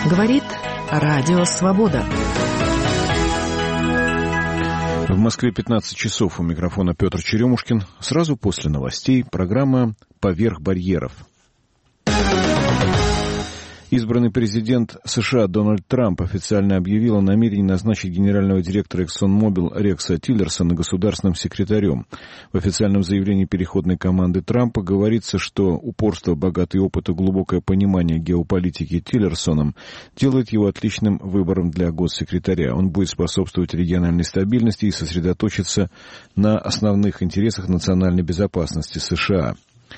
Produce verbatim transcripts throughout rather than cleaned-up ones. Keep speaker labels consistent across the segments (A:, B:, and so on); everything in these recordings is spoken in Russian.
A: Говорит Радио Свобода.
B: В Москве пятнадцать часов. У микрофона Петр Черемушкин. Сразу после новостей программа «Поверх барьеров». Избранный президент США Дональд Трамп официально объявил о намерении назначить генерального директора ExxonMobil Рекса Тиллерсона государственным секретарем. В официальном заявлении переходной команды Трампа говорится, что упорство, богатый опыт и глубокое понимание геополитики Тиллерсоном делает его отличным выбором для госсекретаря. Он будет способствовать региональной стабильности и сосредоточиться на основных интересах национальной безопасности США.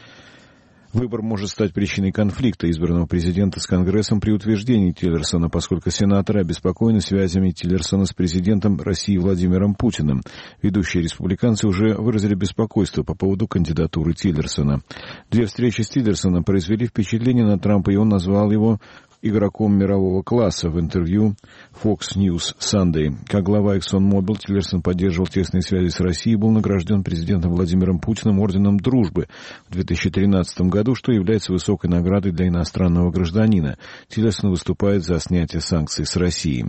B: Выбор может стать причиной конфликта избранного президента с Конгрессом при утверждении Тиллерсона, поскольку сенаторы обеспокоены связями Тиллерсона с президентом России Владимиром Путиным. Ведущие республиканцы уже выразили беспокойство по поводу кандидатуры Тиллерсона. Две встречи с Тиллерсоном произвели впечатление на Трампа, и он назвал его игроком мирового класса в интервью Fox News Sunday. Как глава ExxonMobil, Тиллерсон поддерживал тесные связи с Россией и был награжден президентом Владимиром Путиным орденом дружбы в две тысячи тринадцатом году, что является высокой наградой для иностранного гражданина. Тиллерсон выступает за снятие санкций с России.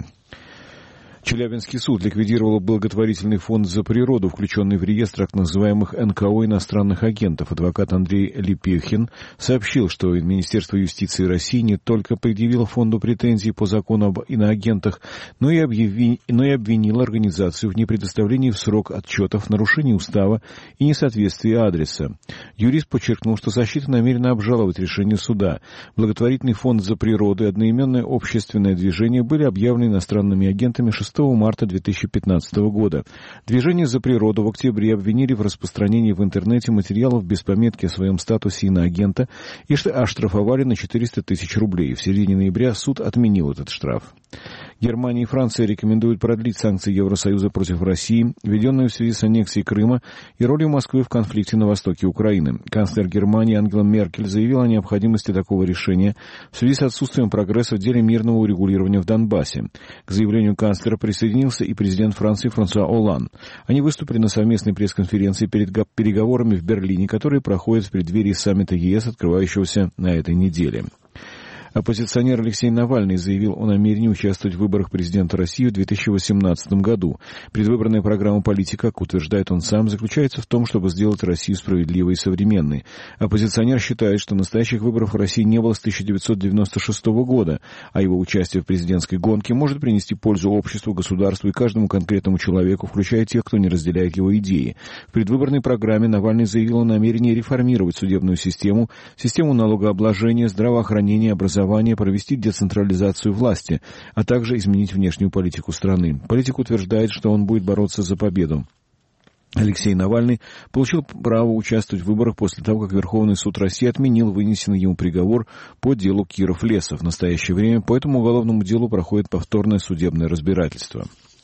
B: Челябинский суд ликвидировал благотворительный фонд «За природу», включенный в реестр так называемых эн ка о иностранных агентов. Адвокат Андрей Лепехин сообщил, что Министерство юстиции России не только предъявило фонду претензии по закону об иноагентах, но и, объяви... но и обвинило организацию в непредоставлении в срок отчетов, нарушении устава и несоответствии адреса. Юрист подчеркнул, что защита намерена обжаловать решение суда. Благотворительный фонд «За природу» и одноименное общественное движение были объявлены иностранными агентами шестого марта две тысячи пятнадцатого года. Движение «За природу» в октябре обвинили в распространении в интернете материалов без пометки о своем статусе иноагента и оштрафовали на четыреста тысяч рублей. В середине ноября суд отменил этот штраф. Германия и Франция рекомендуют продлить санкции Евросоюза против России, введенные в связи с аннексией Крыма и ролью Москвы в конфликте на востоке Украины. Канцлер Германии Ангела Меркель заявила о необходимости такого решения в связи с отсутствием прогресса в деле мирного урегулирования в Донбассе. К заявлению канцлера присоединился и президент Франции Франсуа Олланд. Они выступили на совместной пресс-конференции перед переговорами в Берлине, которые проходят в преддверии саммита е эс, открывающегося на этой неделе. Оппозиционер Алексей Навальный заявил о намерении участвовать в выборах президента России в две тысячи восемнадцатом году. Предвыборная программа политика, как утверждает он сам, заключается в том, чтобы сделать Россию справедливой и современной. Оппозиционер считает, что настоящих выборов в России не было с тысяча девятьсот девяносто шестого года, а его участие в президентской гонке может принести пользу обществу, государству и каждому конкретному человеку, включая тех, кто не разделяет его идеи. В предвыборной программе Навальный заявил о намерении реформировать судебную систему, систему налогообложения, здравоохранения, образования, провести децентрализацию власти, а также изменить внешнюю политику страны. Политик утверждает, что он будет бороться за победу. Алексей Навальный получил право участвовать в выборах после того, как Верховный суд России отменил вынесенный ему приговор по делу Киров-Лесов. В настоящее время по этому уголовному делу проходит повторное судебное разбирательство.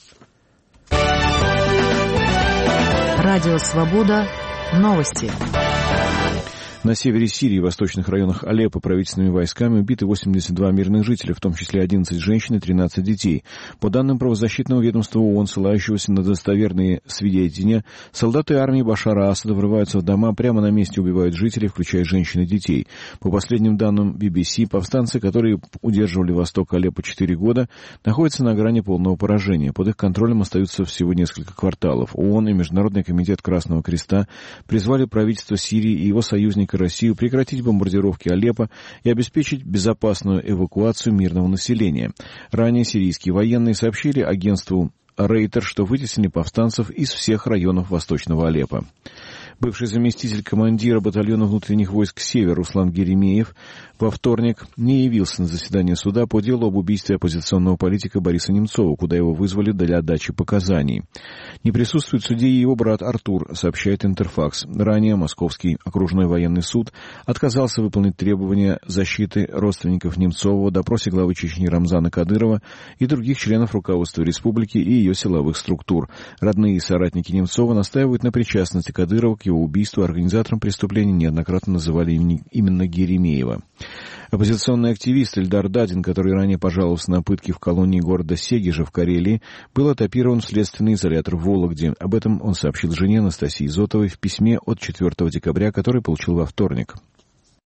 A: Радио Свобода. Новости.
B: На севере Сирии и восточных районах Алеппо правительственными войсками убиты восемьдесят два мирных жителя, в том числе одиннадцать женщин и тринадцать детей. По данным правозащитного ведомства ООН, ссылающегося на достоверные свидетельства, солдаты армии Башара Асада врываются в дома, прямо на месте убивают жителей, включая женщин и детей. По последним данным би би си, повстанцы, которые удерживали восток Алеппо четыре года, находятся на грани полного поражения. Под их контролем остаются всего несколько кварталов. ООН и Международный комитет Красного Креста призвали правительство Сирии и его союзника Россию прекратить бомбардировки Алеппо и обеспечить безопасную эвакуацию мирного населения. Ранее сирийские военные сообщили агентству Рейтер, что вытеснили повстанцев из всех районов восточного Алеппо. Бывший заместитель командира батальона внутренних войск «Север» Руслан Геремеев во вторник не явился на заседание суда по делу об убийстве оппозиционного политика Бориса Немцова, куда его вызвали для дачи показаний. Не присутствует в суде и его брат Артур, сообщает Интерфакс. Ранее Московский окружной военный суд отказался выполнить требования защиты родственников Немцова в допросе главы Чечни Рамзана Кадырова и других членов руководства республики и ее силовых структур. Родные и соратники Немцова настаивают на причастности Кадырова к его убийству. Организатором преступления неоднократно называли именно Геремеева. Оппозиционный активист Эльдар Дадин, который ранее пожаловался на пытки в колонии города Сегежа в Карелии, был этапирован в следственный изолятор в Вологде. Об этом он сообщил жене Анастасии Зотовой в письме от четвёртого декабря, который получил во вторник.